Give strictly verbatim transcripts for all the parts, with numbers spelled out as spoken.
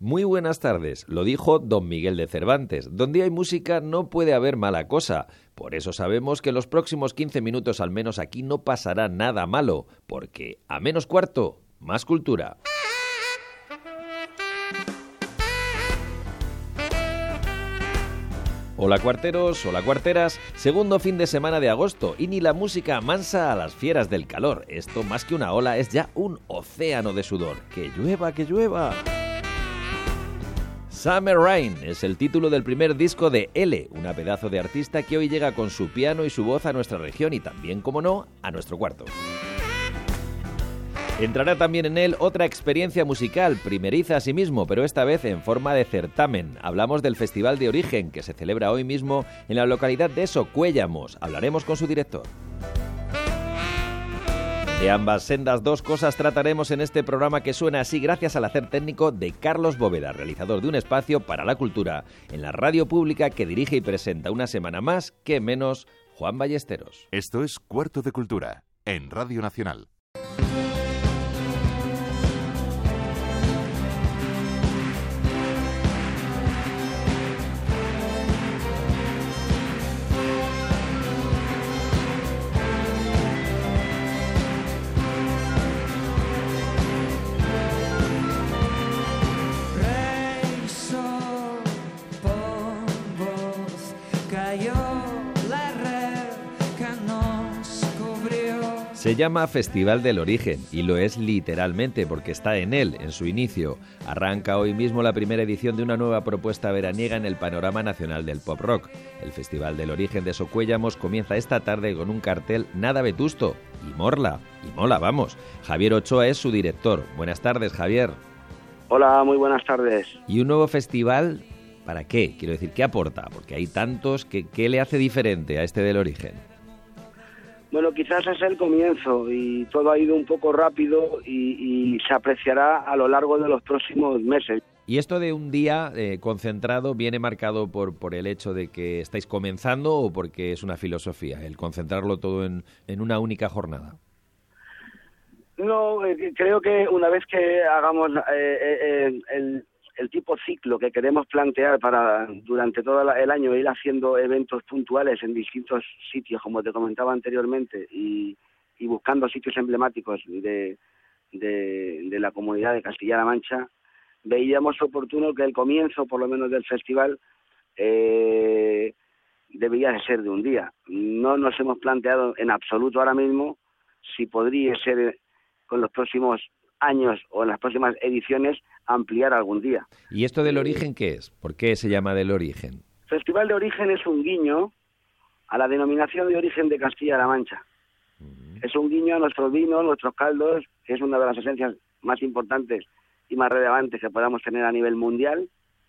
Muy buenas tardes, lo dijo don Miguel de Cervantes. Donde hay música no puede haber mala cosa. Por eso sabemos que en los próximos quince minutos al menos aquí no pasará nada malo, porque a menos cuarto, más cultura. Hola cuarteros, hola cuarteras, segundo fin de semana de agosto y ni la música amansa a las fieras del calor. Esto más que una ola es ya un océano de sudor. ¡Que llueva, que llueva! Summer Rain es el título del primer disco de L, una pedazo de artista que hoy llega con su piano y su voz a nuestra región y también, como no, a nuestro cuarto. Entrará también en él otra experiencia musical, primeriza asimismo, pero esta vez en forma de certamen. Hablamos del Festival de Origen, que se celebra hoy mismo en la localidad de Socuéllamos. Hablaremos con su director. De ambas sendas dos cosas trataremos en este programa que suena así gracias al hacer técnico de Carlos Bóveda, realizador de un espacio para la cultura en la radio pública que dirige y presenta una semana más que menos Juan Ballesteros. Esto es Cuarto de Cultura, en Radio Nacional. Se llama Festival del Origen y lo es literalmente porque está en él, en su inicio. Arranca hoy mismo la primera edición de una nueva propuesta veraniega en el panorama nacional del pop rock. El Festival del Origen de Socuéllamos comienza esta tarde con un cartel nada vetusto y morla, y mola, vamos. Javier Ochoa es su director. Buenas tardes, Javier. Hola, muy buenas tardes. ¿Y un nuevo festival para qué? Quiero decir, ¿qué aporta? Porque hay tantos, que, ¿qué le hace diferente a este del Origen? Bueno, quizás es el comienzo y todo ha ido un poco rápido y, y se apreciará a lo largo de los próximos meses. ¿Y esto de un día eh, concentrado viene marcado por, por el hecho de que estáis comenzando o porque es una filosofía, el concentrarlo todo en, en una única jornada? No, eh, creo que una vez que hagamos eh, eh, el... el tipo ciclo que queremos plantear para durante todo el año ir haciendo eventos puntuales en distintos sitios, como te comentaba anteriormente, y, y buscando sitios emblemáticos de, de, de la comunidad de Castilla-La Mancha, veíamos oportuno que el comienzo, por lo menos del festival, eh, debía de ser de un día. No nos hemos planteado en absoluto ahora mismo si podría ser con los próximos años o en las próximas ediciones ampliar algún día. ¿Y esto del Origen qué es? ¿Por qué se llama del Origen? Festival de Origen es un guiño a la denominación de origen de Castilla-La Mancha. Uh-huh. Es un guiño a nuestros vinos, nuestros caldos, que es una de las esencias más importantes y más relevantes que podamos tener a nivel mundial.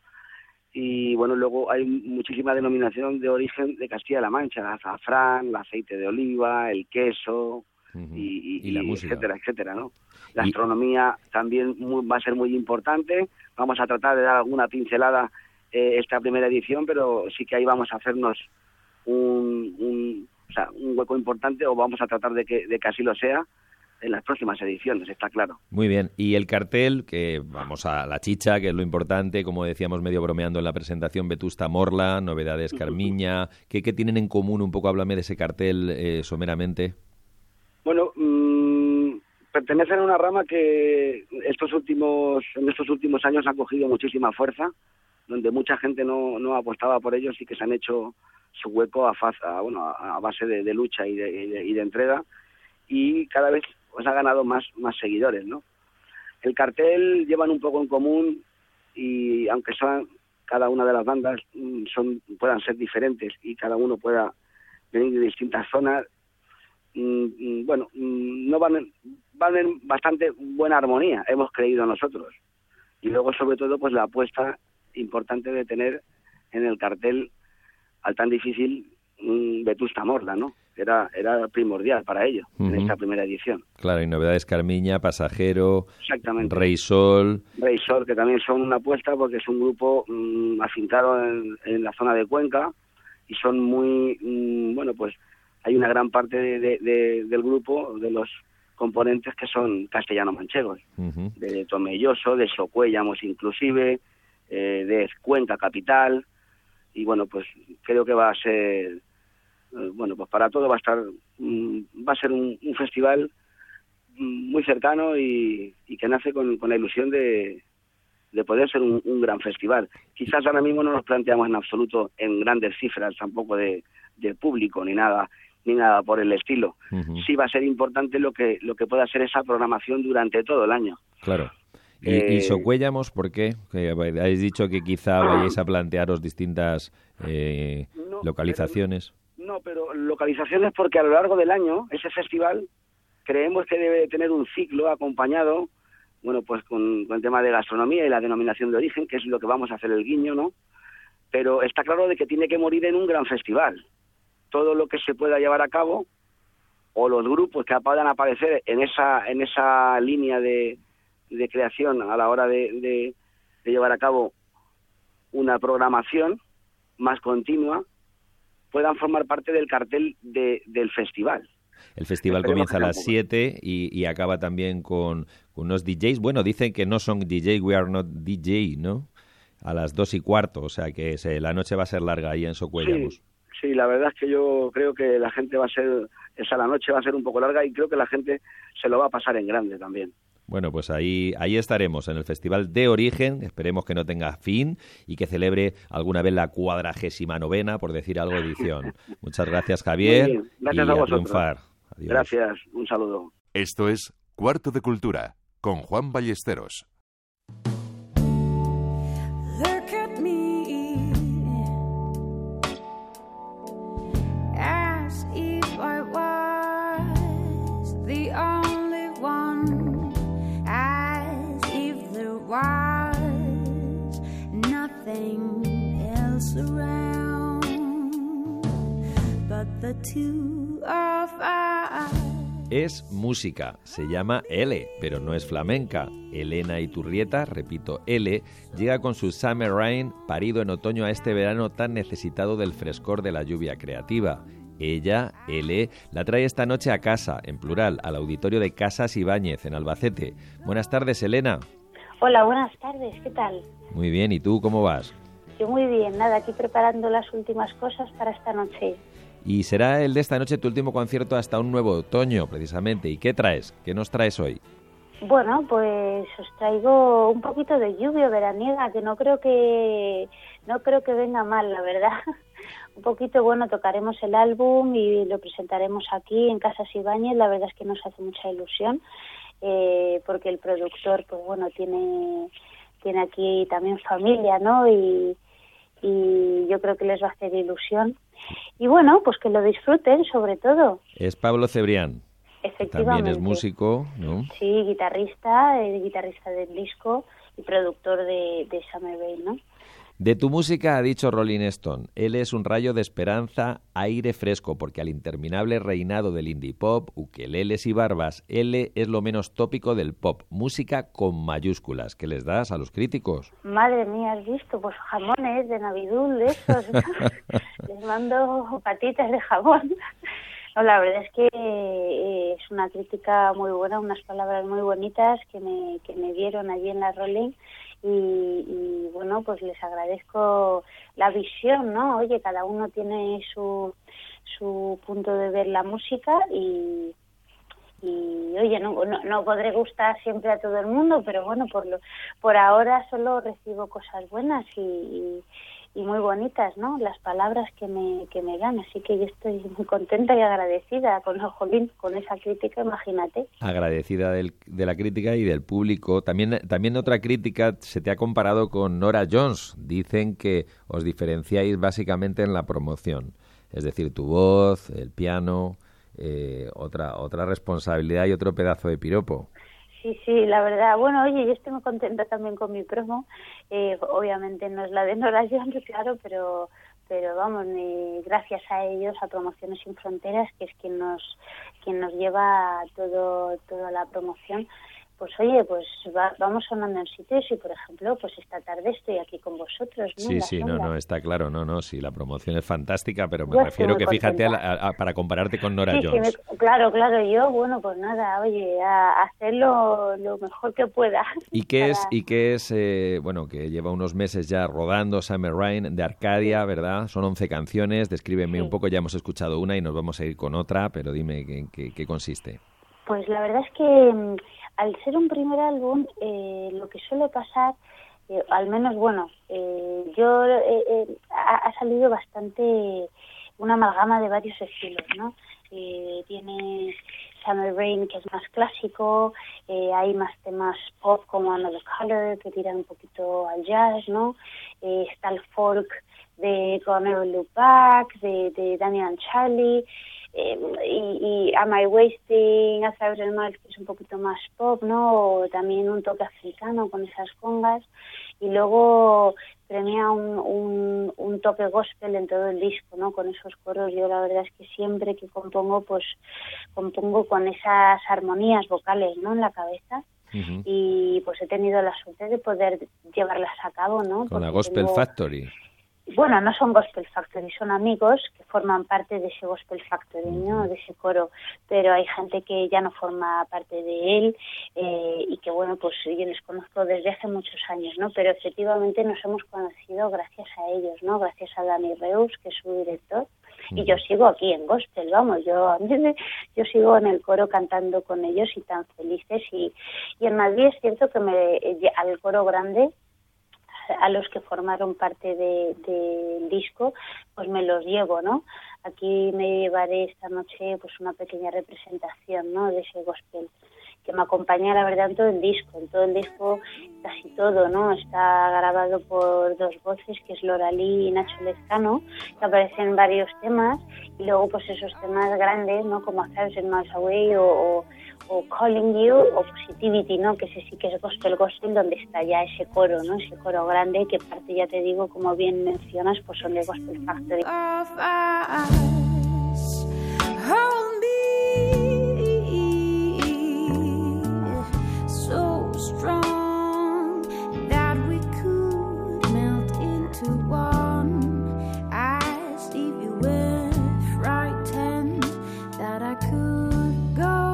Y bueno, luego hay muchísima denominación de origen de Castilla-La Mancha, el azafrán, el aceite de oliva, el queso, uh-huh. y, y, y la y música, etcétera, etcétera, ¿no? La astronomía también muy, va a ser muy importante. Vamos a tratar de dar alguna pincelada eh, esta primera edición, pero sí que ahí vamos a hacernos un, un, o sea, un hueco importante, o vamos a tratar de que, de que así lo sea en las próximas ediciones, está claro. Muy bien. Y el cartel, que vamos a la chicha, que es lo importante, como decíamos medio bromeando en la presentación, Vetusta Morla, Novedades Carmiña. ¿Qué, qué tienen en común? Un poco háblame de ese cartel eh, someramente. Bueno, mmm, pertenecen a una rama que estos últimos en estos últimos años ha cogido muchísima fuerza, donde mucha gente no, no apostaba por ellos y que se han hecho su hueco a, faz, a, bueno, a base de, de lucha y de, y, de, y de entrega, y cada vez pues, ha ganado más, más seguidores, ¿no? El cartel llevan un poco en común y aunque son cada una de las bandas son puedan ser diferentes y cada uno pueda venir de distintas zonas, bueno, no van, van en bastante buena armonía, hemos creído nosotros. Y luego, sobre todo, pues la apuesta importante de tener en el cartel al tan difícil um, Vetusta Morla, ¿no? Era, era primordial para ello, uh-huh. en esta primera edición. Claro, y Novedades Carmiña, Pasajero, exactamente. Rey Sol. Rey Sol, que también son una apuesta porque es un grupo um, afincado en, en la zona de Cuenca y son muy, um, bueno, pues hay una gran parte de, de, de, del grupo, de los componentes que son castellano-manchegos, Uh-huh. de Tomelloso, de Socuéllamos inclusive, eh, de Cuenca capital, y bueno, pues creo que va a ser, eh, bueno, pues para todo va a estar, mm, va a ser un, un festival mm, muy cercano y, y que nace con, con la ilusión de, de poder ser un, un gran festival. Quizás ahora mismo no nos planteamos en absoluto en grandes cifras tampoco de, de público ni nada, ni nada por el estilo. Uh-huh. Sí va a ser importante lo que lo que pueda ser esa programación durante todo el año. Claro. ¿Y, Eh, y Socuéllamos por qué? Que habéis dicho que quizá vayáis a plantearos distintas eh, No, localizaciones. Pero, no, pero localizaciones porque a lo largo del año ese festival creemos que debe tener un ciclo acompañado, bueno, pues con, con el tema de gastronomía y la denominación de origen, que es lo que vamos a hacer el guiño, ¿no? Pero está claro de que tiene que morir en un gran festival. Todo lo que se pueda llevar a cabo, o los grupos que puedan aparecer en esa en esa línea de, de creación a la hora de, de, de llevar a cabo una programación más continua, puedan formar parte del cartel de, del festival. El festival Esperemos comienza a que las tampoco. siete y, y acaba también con, con unos D Js. Bueno, dicen que no son D J, we are not D J, ¿no? A las dos y cuarto, o sea que se, la noche va a ser larga ahí en Socuéllamos. Sí, sí, la verdad es que yo creo que la gente va a ser, esa la noche va a ser un poco larga y creo que la gente se lo va a pasar en grande también. Bueno, pues ahí, ahí estaremos en el Festival de Origen, esperemos que no tenga fin y que celebre alguna vez la cuadragésima novena, por decir algo, edición. Muchas gracias, Javier, Muy bien, gracias y a a vosotros. triunfar. Adiós. Gracias, un saludo. Esto es Cuarto de Cultura, con Juan Ballesteros. Look at me, as if I was the only one, as if there was nothing else around but the two of us. Es música, se llama L, pero no es flamenca. Elena Iturrieta, repito, L, llega con su Summer Rain, parido en otoño a este verano tan necesitado del frescor de la lluvia creativa. Ella, L, la trae esta noche a casa, en plural, al auditorio de Casas Ibáñez, en Albacete. Buenas tardes, Elena. Hola, buenas tardes, ¿qué tal? Muy bien, ¿y tú cómo vas? Yo muy bien, nada, aquí preparando las últimas cosas para esta noche. Y será el de esta noche tu último concierto hasta un nuevo otoño, precisamente. ¿Y qué traes? ¿Qué nos traes hoy? Bueno, pues os traigo un poquito de lluvia veraniega, que no creo que no creo que venga mal, la verdad. Un poquito, bueno, tocaremos el álbum y lo presentaremos aquí en Casas Ibáñez. La verdad es que nos hace mucha ilusión, eh, porque el productor, pues bueno, tiene tiene aquí también familia, ¿no? Y, y yo creo que les va a hacer ilusión. Y bueno, pues que lo disfruten, sobre todo. Es Pablo Cebrián. Efectivamente. También es músico, ¿no? Sí, guitarrista, eh, guitarrista del disco y productor de, de Summer Rain, ¿no? De tu música ha dicho Rolling Stone, él es un rayo de esperanza, aire fresco, porque al interminable reinado del indie pop, ukeleles y barbas, L es lo menos tópico del pop, música con mayúsculas. ¿Qué les das a los críticos? Madre mía, ¿has visto? Pues jamones de Navidul, de esos. Les mando patitas de jamón. No, la verdad es que eh, es una crítica muy buena, unas palabras muy bonitas que me, que me dieron allí en la Rolling. Y, y bueno, pues les agradezco la visión, ¿no? Oye, cada uno tiene su su punto de ver la música y, y oye, no, no, no podré gustar siempre a todo el mundo, pero bueno, por lo, por ahora solo recibo cosas buenas y, y, y muy bonitas, ¿no? Las palabras que me que me dan, así que yo estoy muy contenta y agradecida con Jolín, con esa crítica, imagínate. Agradecida del, de la crítica y del público. También, también otra crítica se te ha comparado con Norah Jones. Dicen que os diferenciáis básicamente en la promoción, es decir, tu voz, el piano, eh, otra otra responsabilidad y otro pedazo de piropo. Sí, sí, la verdad. Bueno, oye, yo estoy muy contenta también con mi promo. Eh, obviamente no es la de Norah Jones, claro, pero pero vamos, eh, gracias a ellos, a Promociones Sin Fronteras, que es quien nos quien nos lleva todo toda la promoción, pues oye, pues va, vamos sonando en sitios y, por ejemplo, pues esta tarde estoy aquí con vosotros, ¿no? Sí, sí, no, no, está claro, no, no, sí, la promoción es fantástica, pero me Yo refiero que contenta. fíjate a la, a, para compararte con Nora sí, Jones. Sí, me, claro, claro, yo, bueno, pues nada, oye, a hacerlo lo mejor que pueda. ¿Y qué para... es, y qué es eh, bueno, que lleva unos meses ya rodando Summer Rain de Arcadia, ¿verdad? Son once canciones, descríbeme sí. un poco, ya hemos escuchado una y nos vamos a ir con otra, pero dime en qué, qué consiste. Pues la verdad es que al ser un primer álbum, eh, lo que suele pasar, eh, al menos, bueno, eh, yo eh, eh, ha, ha salido bastante una amalgama de varios estilos, ¿no? Eh, tiene Summer Rain, que es más clásico, eh, hay más temas pop como Another Color, que tiran un poquito al jazz, ¿no? Eh, está el folk de Go Never Look Back, de, de Daniel and Charlie, Eh, y, y Am I Wasting a Thousand Miles, que es un poquito más pop, ¿no? O también un toque africano con esas congas, y luego premia un, un, un toque gospel en todo el disco, ¿no? Con esos coros. Yo la verdad es que siempre que compongo, pues compongo con esas armonías vocales, ¿no? En la cabeza. Uh-huh. Y pues he tenido la suerte de poder llevarlas a cabo, ¿no? Con Porque la Gospel tengo... Factory. Bueno, no son Gospel Factory, son amigos que forman parte de ese Gospel Factory, ¿no? De ese coro, pero hay gente que ya no forma parte de él eh, y que, bueno, pues yo les conozco desde hace muchos años, ¿no? Pero efectivamente nos hemos conocido gracias a ellos, ¿no? Gracias a Dani Reus, que es su director, y yo sigo aquí en Gospel, vamos, yo yo sigo en el coro cantando con ellos y tan felices, y, y en Madrid es cierto que me al coro grande, a los que formaron parte del de, de disco, pues me los llevo, ¿no? Aquí me llevaré esta noche pues una pequeña representación, ¿no? De ese gospel, que me acompaña, la verdad, en todo el disco. En todo el disco, casi todo, ¿no? Está grabado por dos voces, que es Laura Lee y Nacho Lezcano, que aparecen varios temas, y luego pues esos temas grandes, ¿no? Como A Thousand Miles Away o... o o Calling You o Positivity, ¿no? Que ese sí que es gospel gospel, donde está ya ese coro, ¿no? Ese coro grande que parte, ya te digo, como bien mencionas, pues son de Gospel Factory. So strong that we could melt into one, as if you were frightened that I could go.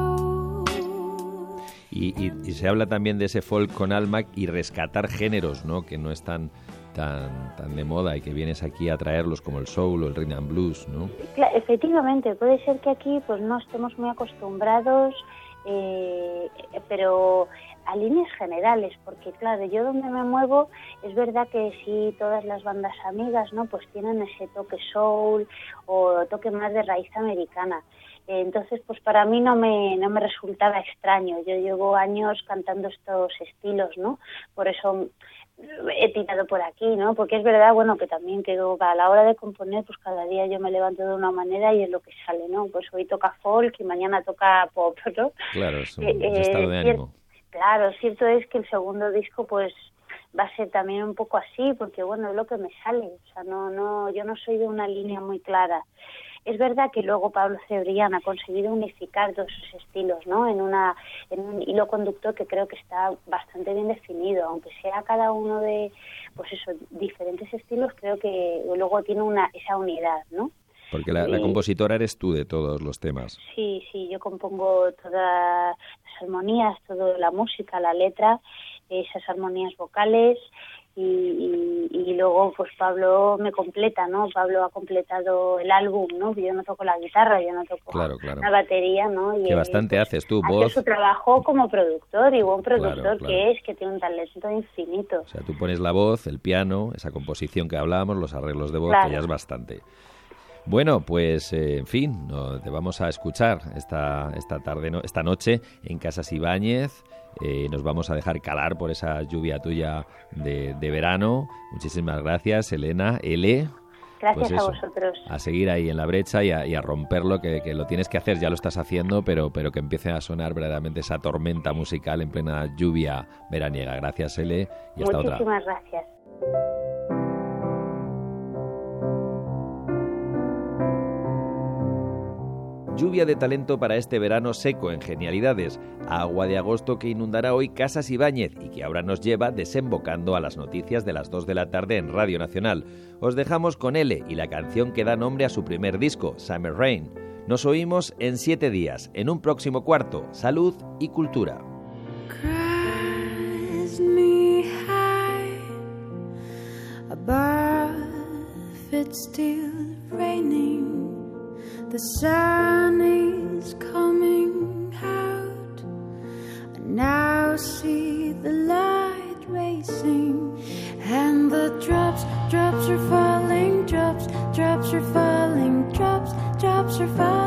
Y, y, y se habla también de ese folk con alma y rescatar géneros, ¿no? Que no están tan tan de moda y que vienes aquí a traerlos, como el soul o el rhythm and blues, ¿no? Claro, efectivamente, puede ser que aquí pues no estemos muy acostumbrados, eh, pero a líneas generales, porque claro, yo donde me muevo es verdad que sí, todas las bandas amigas, ¿no? Pues tienen ese toque soul o toque más de raíz americana. Entonces, pues para mí no me no me resultaba extraño. Yo llevo años cantando estos estilos, ¿no? Por eso he tirado por aquí, ¿no? Porque es verdad, bueno, que también que a la hora de componer, pues cada día yo me levanto de una manera y es lo que sale, ¿no? Pues hoy toca folk y mañana toca pop, ¿no? Claro, es un, eh, un estado de ánimo. Claro, cierto es que el segundo disco, pues va a ser también un poco así, porque bueno, es lo que me sale. O sea, no, no, yo no soy de una línea muy clara. Es verdad que luego Pablo Cebrián ha conseguido unificar todos sus estilos, ¿no? En una en un hilo conductor que creo que está bastante bien definido, aunque sea cada uno de, pues eso, diferentes estilos, creo que luego tiene una esa unidad, ¿no? Porque la, la compositora eres tú de todos los temas. Sí, sí, yo compongo todas las armonías, toda la música, la letra, esas armonías vocales. Y, y, y luego pues Pablo me completa, ¿no? Pablo ha completado el álbum, ¿no? Yo no toco la guitarra, yo no toco claro, claro. la batería, ¿no? Y que bastante pues, haces tú, hace voz. su trabajo como productor y buen productor claro, claro. que es, que tiene un talento infinito. O sea, tú pones la voz, el piano, esa composición que hablábamos, los arreglos de voz, claro. que ya es bastante. Bueno, pues eh, en fin, no, te vamos a escuchar esta esta tarde, no, esta noche en Casas Ibáñez. Eh, nos vamos a dejar calar por esa lluvia tuya de, de verano. Muchísimas gracias, Elena. L. Gracias pues eso, a vosotros. A seguir ahí en la brecha y a, y a romperlo, que, que lo tienes que hacer, ya lo estás haciendo, pero, pero que empiece a sonar verdaderamente esa tormenta musical en plena lluvia veraniega. Gracias, L. Y hasta otra. Muchísimas gracias. Lluvia de talento para este verano seco en genialidades. Agua de agosto que inundará hoy Casas Ibáñez y que ahora nos lleva desembocando a las noticias de las dos de la tarde en Radio Nacional. Os dejamos con L y la canción que da nombre a su primer disco, Summer Rain. Nos oímos en siete días, en un próximo cuarto. Salud y cultura. Cries me high, above it's still raining. The sun is coming out. I now see the light racing, and the drops, drops are falling, drops, drops are falling, drops, drops are falling.